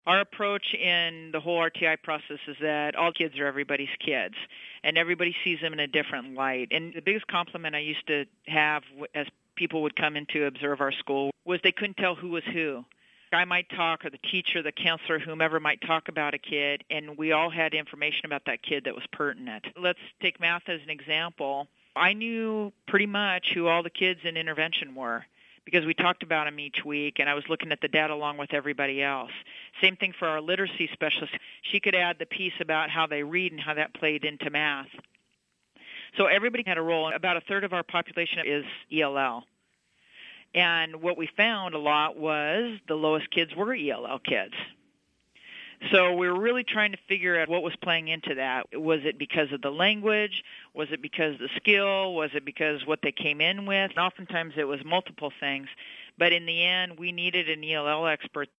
Our approach in the whole RTI process is that all kids are everybody's kids, and everybody sees them in a different light. And the biggest compliment I used to have as people would come in to observe our school was they couldn't tell who was who. I might talk, or the teacher, the counselor, whomever might talk about a kid, and we all had information about that kid that was pertinent. Let's take math as an example. I knew pretty much who all the kids in intervention were because we talked about them each week, and I was looking at the data along with everybody else. Same thing for our literacy specialist. She could add the piece about how they read and how that played into math. So everybody had a role. About a third of our population is ELL. And what we found a lot was the lowest kids were ELL kids. So we were really trying to figure out what was playing into that. Was it because of the language? Was it because of the skill? Was it because what they came in with? And oftentimes it was multiple things. But in the end, we needed an ELL expert